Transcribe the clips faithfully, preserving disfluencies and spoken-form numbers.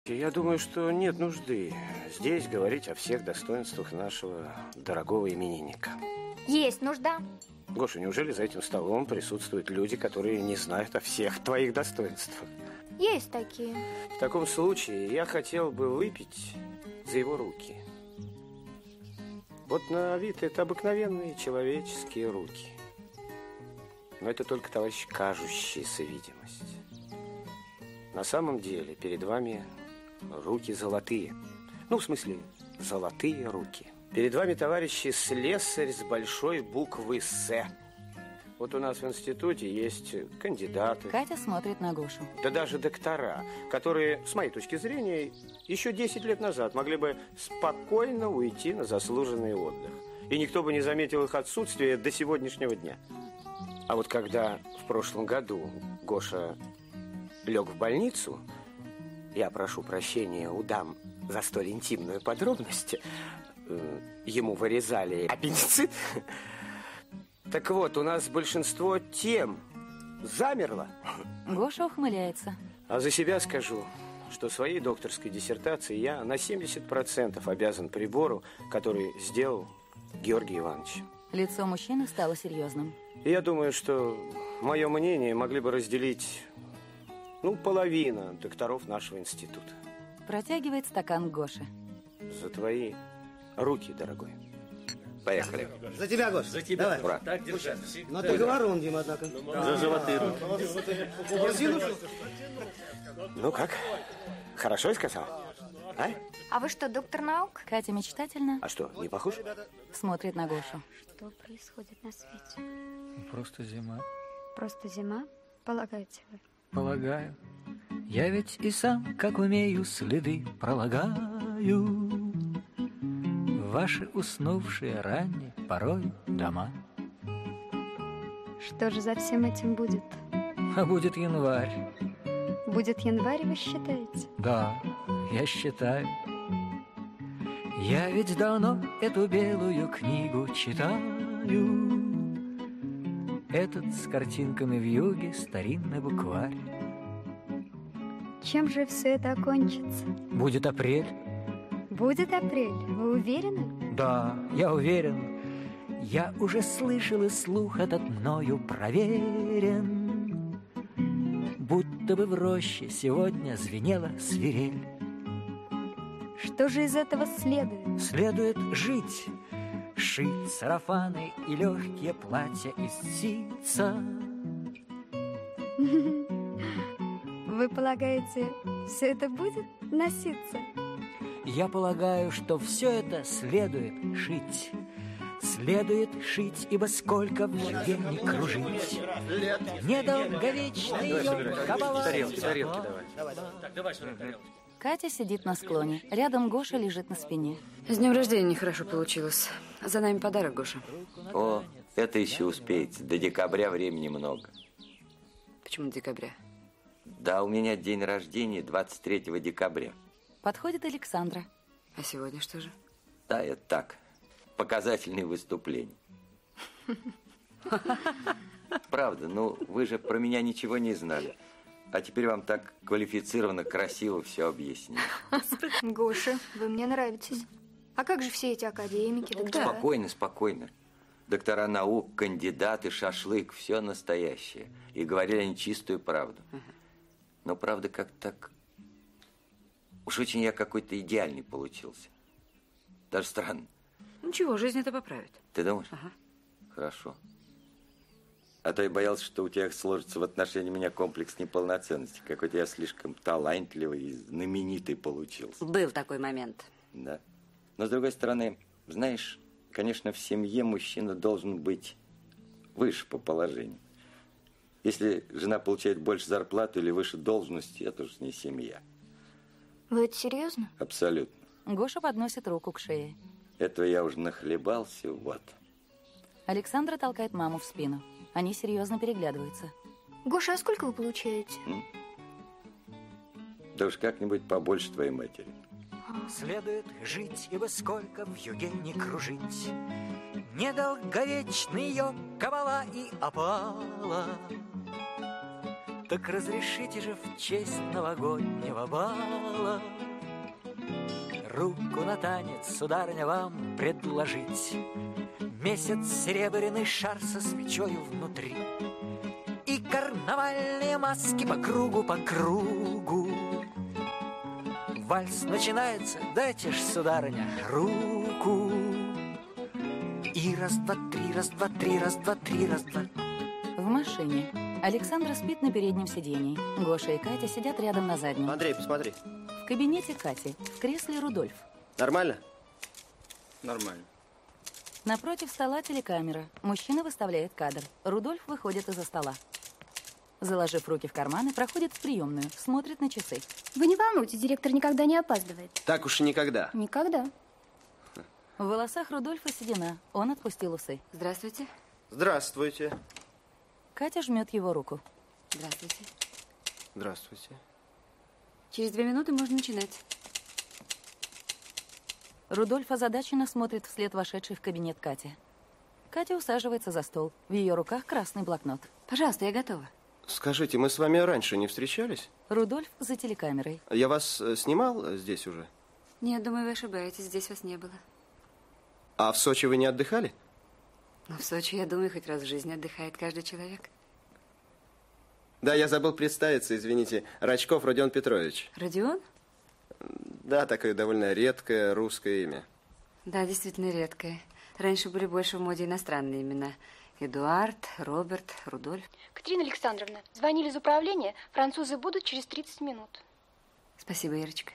Я думаю, что нет нужды здесь говорить о всех достоинствах нашего дорогого именинника. Есть нужда. Гоша, неужели за этим столом присутствуют люди, которые не знают о всех твоих достоинствах? Есть такие. В таком случае я хотел бы выпить за его руки. Вот на вид это обыкновенные человеческие руки. Но это только, товарищ, кажущаяся видимость. На самом деле перед вами руки золотые. Ну, в смысле, золотые руки. Перед вами, товарищи, слесарь с большой буквы «С». Вот у нас в институте есть кандидаты. Катя смотрит на Гошу. Да даже доктора, которые, с моей точки зрения, еще десять лет назад могли бы спокойно уйти на заслуженный отдых. И никто бы не заметил их отсутствие до сегодняшнего дня. А вот когда в прошлом году Гоша лег в больницу, я прошу прощения у дам за столь интимную подробность, ему вырезали аппендицит. Так вот, у нас большинство тем замерло. Гоша ухмыляется. А за себя скажу, что своей докторской диссертацией я на семьдесят процентов обязан прибору, который сделал Георгий Иванович. Лицо мужчины стало серьезным. И я думаю, что мое мнение могли бы разделить, ну, половина докторов нашего института. Протягивает стакан Гоше. За твои руки, дорогой. Поехали. За тебя, Гош. За тебя. Давай. Брат. Так держать. Ну ты говорун, Дима, однако. За золотые руки. Ну как? Хорошо я сказал? А? А вы что, доктор наук? Катя мечтательно. А что, не похож? Смотрит на Гошу. Что происходит на свете? Просто зима. Просто зима, полагаете вы? Полагаю. Я ведь и сам, как умею, следы пролагаю. Ваши уснувшие ранние порой дома. Что же за всем этим будет? А будет январь. Будет январь, вы считаете? Да, я считаю. Я ведь давно эту белую книгу читаю. Этот с картинками в юге старинный букварь. Чем же все это окончится? Будет апрель. Будет апрель, вы уверены? Да, я уверен. Я уже слышал, и слух этот мною проверен. Будто бы в роще сегодня звенела свирель. Что же из этого следует? Следует жить, шить сарафаны и легкие платья из ситца. Вы полагаете, все это будет носиться? Я полагаю, что все это следует шить. Следует шить, ибо сколько в юге не кружить. Недолговечна ее кабала. Тарелки, тарелки давай. Так, давай сюда тарелки. Катя сидит на склоне. Рядом Гоша лежит на спине. С днем рождения нехорошо получилось. За нами подарок, Гоша. О, это еще успеете. До декабря времени много. Почему декабря? Да, у меня день рождения двадцать третьего декабря. Подходит Александра. А сегодня что же? Да, это так. Показательные выступления. Правда, ну вы же про меня ничего не знали. А теперь вам так квалифицированно, красиво все объяснили. Гоша, вы мне нравитесь. А как же все эти академики, доктора? Спокойно, спокойно. Доктора наук, кандидаты, шашлык, все настоящее. И говорили они чистую правду. Но правда как так... Уж очень я какой-то идеальный получился. Даже странно. Ничего, жизнь это поправит. Ты думаешь? Ага. Хорошо. А то я боялся, что у тебя сложится в отношении меня комплекс неполноценности. Какой-то я слишком талантливый и знаменитый получился. Был такой момент. Да. Но, с другой стороны, знаешь, конечно, в семье мужчина должен быть выше по положению. Если жена получает больше зарплату или выше должности, это уж не семья. Вы это серьезно? Абсолютно. Гоша подносит руку к шее. Этого я уже нахлебался, вот. Александра толкает маму в спину. Они серьезно переглядываются. Гоша, а сколько вы получаете? М? Да уж как-нибудь побольше твоей матери. Следует жить, ибо сколько в юге не кружить. Недолговечны ее кабала и опала. Так разрешите же в честь новогоднего бала руку на танец, сударыня, вам предложить. Месяц серебряный шар со свечою внутри и карнавальные маски по кругу, по кругу. Вальс начинается, дайте ж, сударыня, руку. И раз, два, три, раз, два, три, раз, два, три, раз, два. В машине. Александра спит на переднем сидении. Гоша и Катя сидят рядом на заднем. Андрей, посмотри. В кабинете Кати. В кресле Рудольф. Нормально? Нормально. Напротив стола телекамера. Мужчина выставляет кадр. Рудольф выходит из-за стола. Заложив руки в карманы, проходит в приемную. Смотрит на часы. Вы не волнуйтесь, директор никогда не опаздывает. Так уж и никогда. Никогда. В волосах Рудольфа седина. Он отпустил усы. Здравствуйте. Здравствуйте. Катя жмет его руку. Здравствуйте. Здравствуйте. Через две минуты можно начинать. Рудольф озадаченно смотрит вслед вошедшей в кабинет Кати. Катя усаживается за стол. В ее руках красный блокнот. Пожалуйста, я готова. Скажите, мы с вами раньше не встречались? Рудольф за телекамерой. Я вас э, снимал э, здесь уже? Нет, думаю, вы ошибаетесь. Здесь вас не было. А в Сочи вы не отдыхали? Но в Сочи, я думаю, хоть раз в жизни отдыхает каждый человек. Да, я забыл представиться, извините. Рачков Родион Петрович. Родион? Да, такое довольно редкое русское имя. Да, действительно редкое. Раньше были больше в моде иностранные имена. Эдуард, Роберт, Рудольф. Катерина Александровна, звонили из управления. Французы будут через тридцать минут. Спасибо, Ирочка.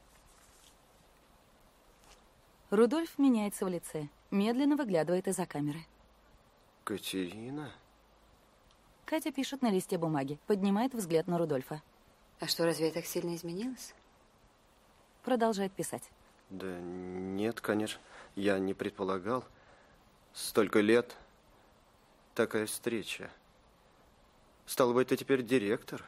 Рудольф меняется в лице. Медленно выглядывает из-за камеры. Катерина? Катя пишет на листе бумаги. Поднимает взгляд на Рудольфа. А что, разве я так сильно изменилась? Продолжает писать. Да нет, конечно. Я не предполагал. Столько лет. Такая встреча. Стало быть, ты теперь директор?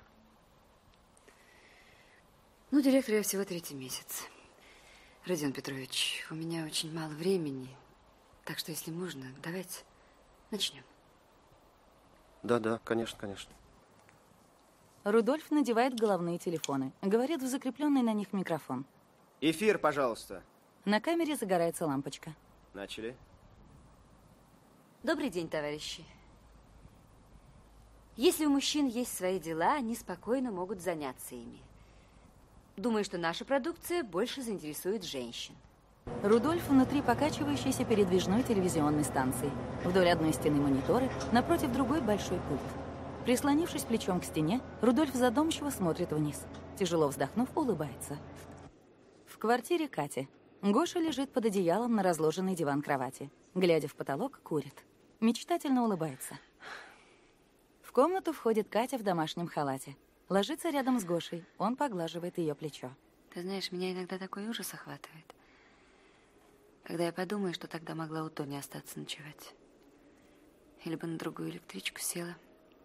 Ну, директор я всего третий месяц. Родион Петрович, у меня очень мало времени. Так что, если можно, давайте начнем. Да-да, конечно, конечно. Рудольф надевает головные телефоны. Говорит в закрепленный на них микрофон. Эфир, пожалуйста. На камере загорается лампочка. Начали. Добрый день, товарищи. Если у мужчин есть свои дела, они спокойно могут заняться ими. Думаю, что наша продукция больше заинтересует женщин. Рудольф внутри покачивающейся передвижной телевизионной станции. Вдоль одной стены мониторы, напротив другой большой пульт. Прислонившись плечом к стене, Рудольф задумчиво смотрит вниз. Тяжело вздохнув, улыбается. В квартире Кати. Гоша лежит под одеялом на разложенный диван кровати. Глядя в потолок, курит. Мечтательно улыбается. В комнату входит Катя в домашнем халате. Ложится рядом с Гошей. Он поглаживает ее плечо. Ты знаешь, меня иногда такой ужас охватывает. Когда я подумаю, что тогда могла у Тони остаться ночевать. Или бы на другую электричку села.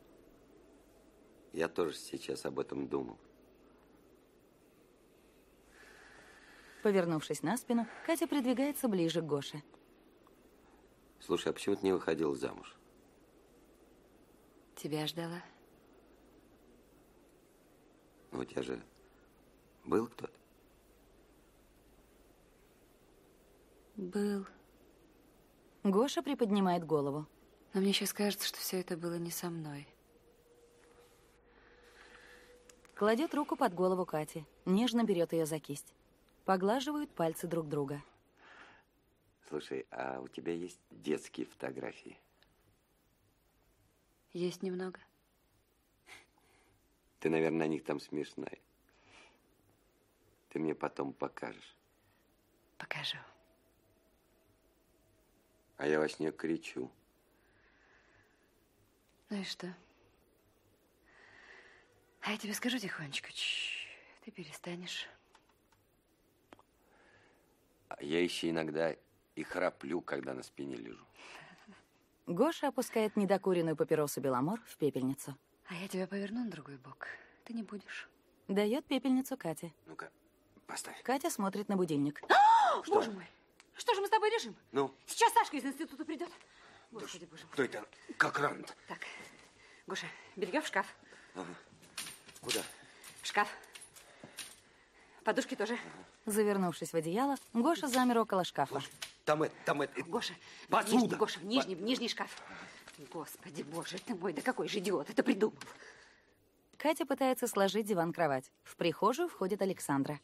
Я тоже сейчас об этом думал. Повернувшись на спину, Катя придвигается ближе к Гоше. Слушай, а почему ты не выходила замуж? Тебя ждала. Ну, у тебя же был кто-то? Был. Гоша приподнимает голову. Но мне сейчас кажется, что все это было не со мной. Кладет руку под голову Кати. Нежно берет ее за кисть. Поглаживают пальцы друг друга. Слушай, а у тебя есть детские фотографии? Есть немного. Ты, наверное, на них там смешная. Ты мне потом покажешь. Покажу. А я во сне кричу. Ну и что? А я тебе скажу тихонечко. Чш, ты перестанешь. Я еще иногда и храплю, когда на спине лежу. Гоша опускает недокуренную папиросу Беломор в пепельницу. А я тебя поверну на другой бок. Ты не будешь. Дает пепельницу Кате. Ну-ка, поставь. Катя смотрит на будильник. Что? Боже мой! Что же мы с тобой решим? Ну? Сейчас Сашка из института придет. Господи, боже мой. Кто это? Как рано-то? Так, Гоша, белье в шкаф. Ага. Куда? В шкаф. Подушки тоже. Завернувшись в одеяло, Гоша замер около шкафа. Там это, там это. Гоша, посуда. Нижний, Гоша, в нижний, в нижний шкаф. Господи, боже ты мой, да какой же идиот это придумал. Катя пытается сложить диван-кровать. В прихожую входит Александра.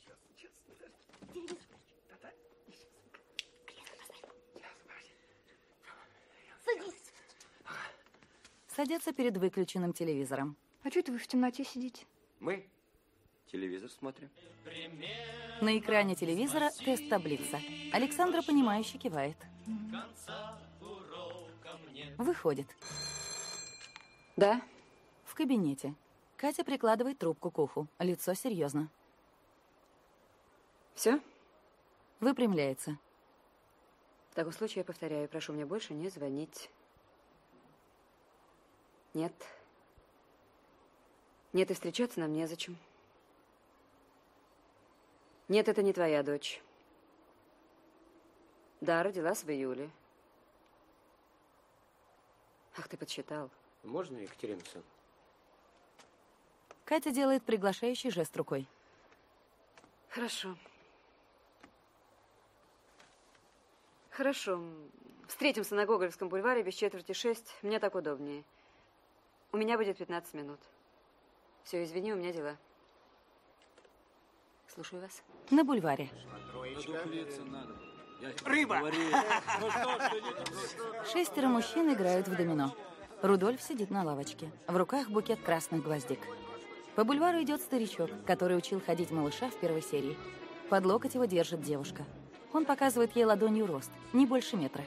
Садись. Садятся перед выключенным телевизором. А что это вы в темноте сидите? Мы телевизор смотрим. На экране телевизора тест-таблица. Александра, понимающе кивает. Выходит. Да? В кабинете. Катя прикладывает трубку к уху. Лицо серьезно. Все? Выпрямляется. В таком случае я повторяю, прошу мне больше не звонить. Нет. Нет, и встречаться нам незачем. Нет, это не твоя дочь. Да, родилась в июле. Ах, ты подсчитал. Можно, Екатерина Александровна? Катя делает приглашающий жест рукой. Хорошо. Хорошо. Встретимся на Гоголевском бульваре без четверти шесть. Мне так удобнее. У меня будет пятнадцать минут. Все, извини, у меня дела. Слушаю вас. На бульваре. Рыба! Шестеро мужчин играют в домино. Рудольф сидит на лавочке. В руках букет красных гвоздик. По бульвару идет старичок, который учил ходить малыша в первой серии. Под локоть его держит девушка. Он показывает ей ладонью рост, не больше метра.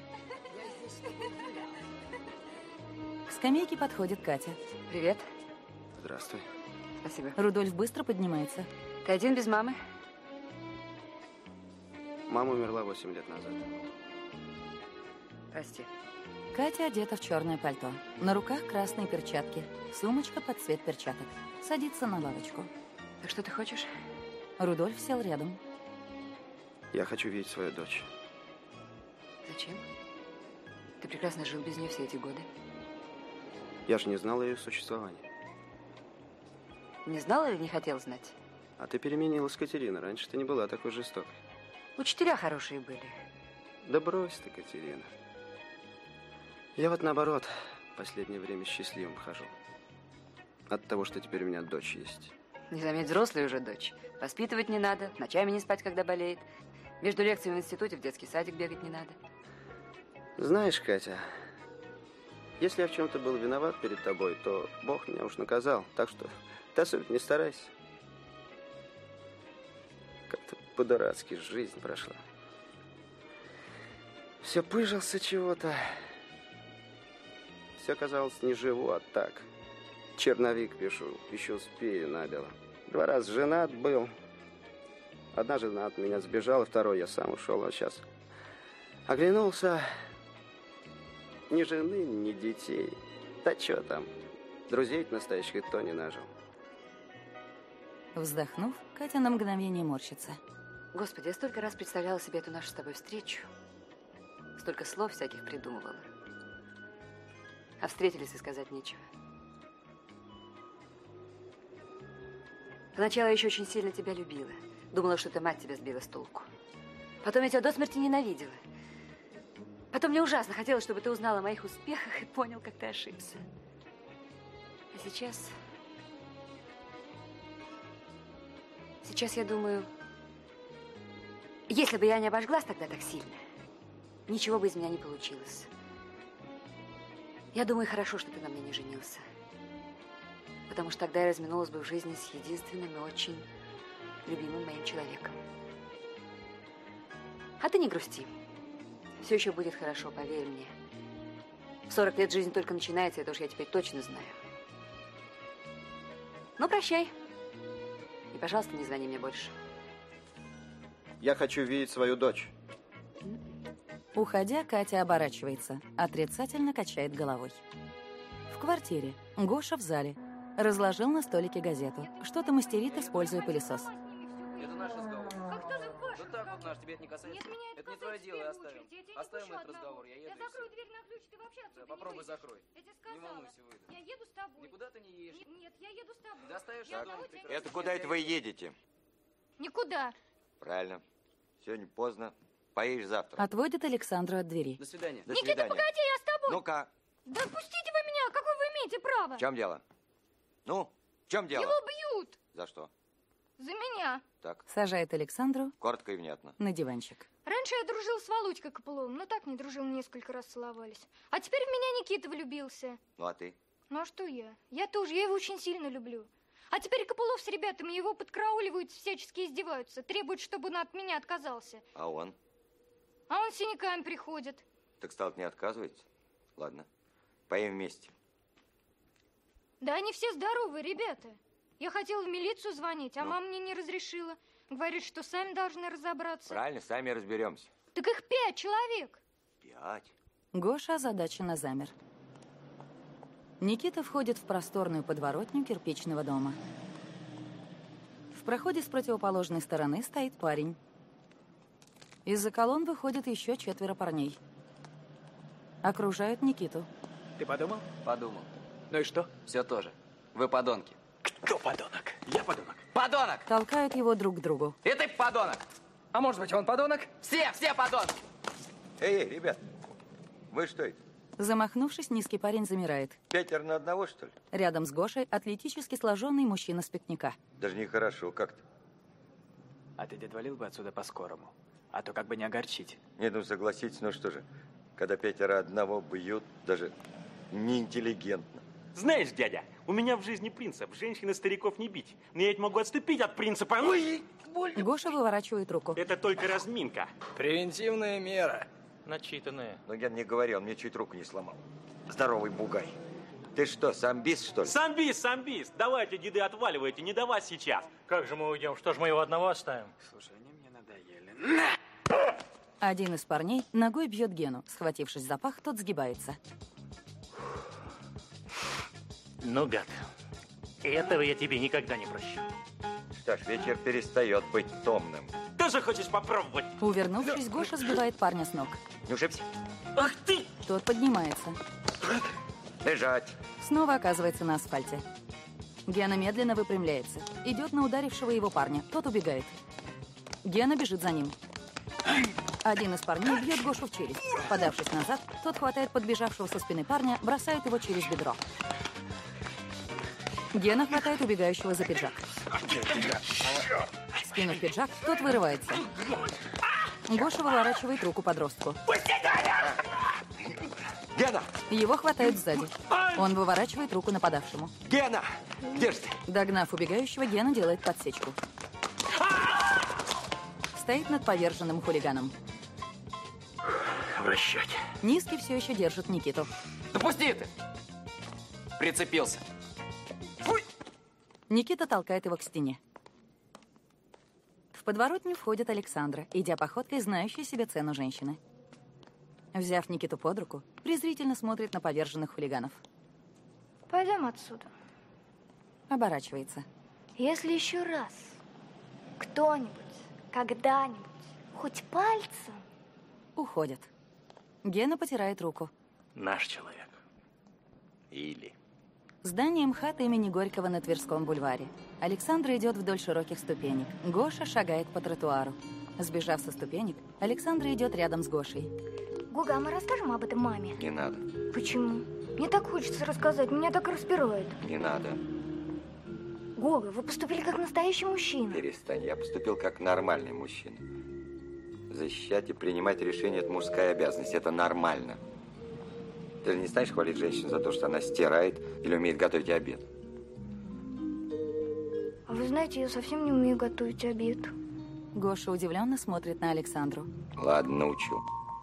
К скамейке подходит Катя. Привет. Здравствуй. Спасибо. Рудольф быстро поднимается. Ты один без мамы? Мама умерла восемь лет назад. Прости. Катя одета в черное пальто. На руках красные перчатки. Сумочка под цвет перчаток. Садится на лавочку. Так что ты хочешь? Рудольф сел рядом. Я хочу видеть свою дочь. Зачем? Ты прекрасно жил без нее все эти годы. Я же не знал о ее существовании. Не знал или не хотел знать? А ты переменилась, Катерина. Раньше ты не была такой жестокой. Учителя хорошие были. Да брось ты, Катерина. Я вот наоборот, в последнее время счастливым хожу. От того, что теперь у меня дочь есть. Не заметь, взрослая уже дочь. Воспитывать не надо, ночами не спать, когда болеет. Между лекциями в институте в детский садик бегать не надо. Знаешь, Катя, если я в чем-то был виноват перед тобой, то Бог меня уж наказал. Так что ты особенно не старайся. Как-то по-дурацки жизнь прошла. Все пыжился чего-то. Все казалось, не живу, а так. Черновик пишу, еще успею набело. Два раза женат был. Одна жена от меня сбежала, второй я сам ушел, а сейчас оглянулся. Ни жены, ни детей. Да что там, друзей настоящих то не нажил. Вздохнув, Катя на мгновение морщится. Господи, я столько раз представляла себе эту нашу с тобой встречу. Столько слов всяких придумывала. А встретились и сказать нечего. Поначалу я еще очень сильно тебя любила. Думала, что ты мать тебя сбила с толку. Потом я тебя до смерти ненавидела. Потом мне ужасно хотелось, чтобы ты узнал о моих успехах и понял, как ты ошибся. А сейчас... Сейчас я думаю, если бы я не обожглась тогда так сильно, ничего бы из меня не получилось. Я думаю, хорошо, что ты на мне не женился. Потому что тогда я разминулась бы в жизни с единственным и очень любимым моим человеком. А ты не грусти. Все еще будет хорошо, поверь мне. В сорок лет жизнь только начинается, это уж я теперь точно знаю. Ну, прощай. И, пожалуйста, не звони мне больше. Я хочу видеть свою дочь. Уходя, Катя оборачивается, отрицательно качает головой. В квартире. Гоша в зале. Разложил на столике газету. Что-то мастерит, используя пылесос. Это наш разговор. А кто за Гоша? Ну так вот, наш, тебе это не касается. Нет, меня это, это не касается твое дело, в оставим. первую очередь. Я тебя не Оставим пущу этот одного. разговор, я еду. Я и закрою всё. дверь на ключ, ты вообще отсюда Да, не попробуй выйдешь. закрой. Я тебе Не сказала. волнуйся, выйду. Я еду с тобой. Никуда ты не едешь. Н- Нет, я еду с тобой. Да оставишься Я дома, одного тебя не прекрасно. Это куда это вы едете? Никуда. Правильно. Сегодня поздно. Поедешь завтра. Отводит Александру от двери. До свидания. До Никита, свидания. погоди, я с тобой. Ну-ка, Да отпустите вы меня, какое вы имеете право? в чем дело? Ну, в чем дело? Его бьют. За что? За меня. Так, Сажает Александру коротко и внятно. на диванчик. Раньше я дружил с Володькой Копыловым, но так не дружил, несколько раз целовались. А теперь в меня Никита влюбился. Ну, а ты? Ну а что я? Я тоже, я его очень сильно люблю. А теперь Копылов с ребятами его подкрауливают, всячески издеваются, требуют, чтобы он от меня отказался. А он? А он с синяками приходит. Так стал не отказывается? Ладно. Поем вместе. Да они все здоровые, ребята. Я хотела в милицию звонить, а Ну? мама мне не разрешила. Говорит, что сами должны разобраться. Правильно, сами разберемся. Так их пять человек. Пять. Гоша озадаченно замер. Никита входит в просторную подворотню кирпичного дома. В проходе с противоположной стороны стоит парень. Из-за колонн выходят еще четверо парней. Окружают Никиту. Ты подумал? Подумал. Ну и что? Все тоже. Вы подонки. Кто подонок? Я подонок. Подонок! Толкают его друг к другу. И ты подонок! А может быть, он подонок? Все, все подонки! Эй, эй, ребят, вы что это? Замахнувшись, низкий парень замирает. Пятеро на одного, что ли? Рядом с Гошей атлетически сложенный мужчина с пикника. Даже нехорошо как-то. А ты, дед, валил бы отсюда по-скорому. А то как бы не огорчить. Нет, ну согласитесь, ну что же, когда пятеро одного бьют, даже неинтеллигентно. Знаешь, дядя, у меня в жизни принцип. Женщин и стариков не бить. Но я ведь могу отступить от принципа. Ой, больно. Гоша выворачивает руку. Это только разминка. Превентивная мера. Начитанная. Но я не говорил, он мне чуть руку не сломал. Здоровый бугай. Ты что, самбист, что ли? Самбист, самбист. Давайте, деды, отваливайте, не до вас сейчас. Как же мы уйдем? Что ж мы его одного оставим? Слушай, они мне надоели. Один из парней ногой бьет Гену. Схватившись за пах, тот сгибается. Ну, гад, этого я тебе никогда не прощу. Что ж, вечер перестает быть томным. Тоже хочешь попробовать? Увернувшись, Гоша сбивает парня с ног. Не ушибся? Ах ты! Тот поднимается. Лежать. Снова оказывается на асфальте. Гена медленно выпрямляется. Идет на ударившего его парня. Тот убегает. Гена бежит за ним. Один из парней бьет Гошу в челюсть. Подавшись назад, тот хватает подбежавшего со спины парня, бросает его через бедро. Гена хватает убегающего за пиджак. Скинув пиджак, тот вырывается. Гоша выворачивает руку подростку. Гена! Его хватают сзади. Он выворачивает руку нападавшему. Гена! Где же ты? Догнав убегающего, Гена делает подсечку. Стоит над поверженным хулиганом. В расчете. Низкий все еще держит Никиту. Да пусти ты! Прицепился. Фуй! Никита толкает его к стене. В подворотню входит Александра, идя походкой, знающей себе цену женщины. Взяв Никиту под руку, презрительно смотрит на поверженных хулиганов. Пойдем отсюда. Оборачивается. Если еще раз кто-нибудь, когда-нибудь, хоть пальцем... Уходит. Гена потирает руку. Наш человек. Или. Здание МХАТ имени Горького на Тверском бульваре. Александра идет вдоль широких ступенек. Гоша шагает по тротуару. Сбежав со ступенек, Александра идет рядом с Гошей. Гога, а мы расскажем об этом маме? Не надо. Почему? Мне так хочется рассказать, меня так распирает. Не надо. Гога, вы поступили как настоящий мужчина. Перестань. Я поступил как нормальный мужчина. Защищать и принимать решения – это мужская обязанность. Это нормально. Ты же не станешь хвалить женщину за то, что она стирает или умеет готовить обед? А вы знаете, я совсем не умею готовить обед. Гоша удивленно смотрит на Александру. Ладно, научу.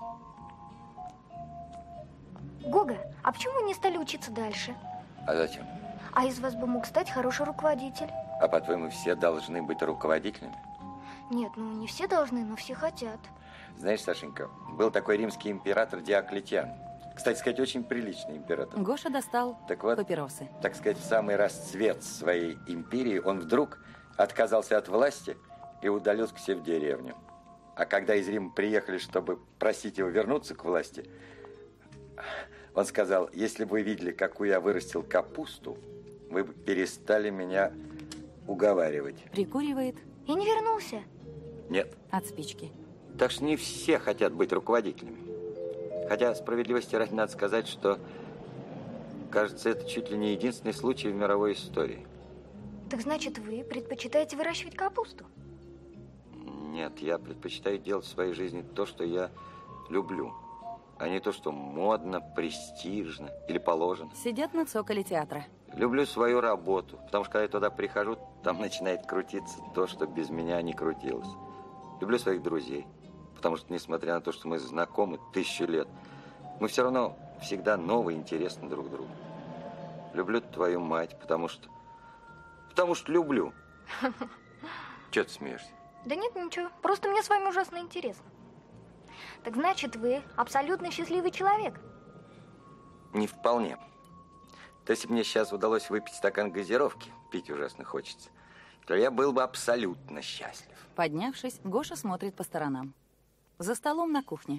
Гога, а почему вы не стали учиться дальше? А зачем? А из вас бы мог стать хороший руководитель. А по-твоему, все должны быть руководителями? Нет, ну не все должны, но все хотят. Знаешь, Сашенька, был такой римский император Диоклетиан. Кстати сказать, очень приличный император. Гоша достал так вот, папиросы. Так сказать, в самый расцвет своей империи он вдруг отказался от власти и удалился к себе в деревню. А когда из Рима приехали, чтобы просить его вернуться к власти, он сказал: если бы вы видели, какую я вырастил капусту, вы бы перестали меня уговаривать. Прикуривает. И не вернулся? Нет. От спички. Так что не все хотят быть руководителями. Хотя, справедливости ради, надо сказать, что, кажется, это чуть ли не единственный случай в мировой истории. Так значит, вы предпочитаете выращивать капусту? Нет, я предпочитаю делать в своей жизни то, что я люблю, а не то, что модно, престижно или положено. Сидят на цоколе театра. Люблю свою работу, потому что, когда я туда прихожу, там начинает крутиться то, что без меня не крутилось. Люблю своих друзей, потому что, несмотря на то, что мы знакомы тысячу лет, мы все равно всегда новые и интересны друг другу. Люблю твою мать, потому что... Потому что люблю. Чего ты смеешься? Да нет, ничего. Просто мне с вами ужасно интересно. Так значит, вы абсолютно счастливый человек? Не вполне. То если бы мне сейчас удалось выпить стакан газировки, пить ужасно хочется, то я был бы абсолютно счастлив. Поднявшись, Гоша смотрит по сторонам. За столом на кухне.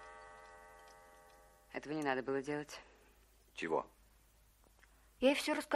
Этого не надо было делать. Чего? Я ей все рассказала.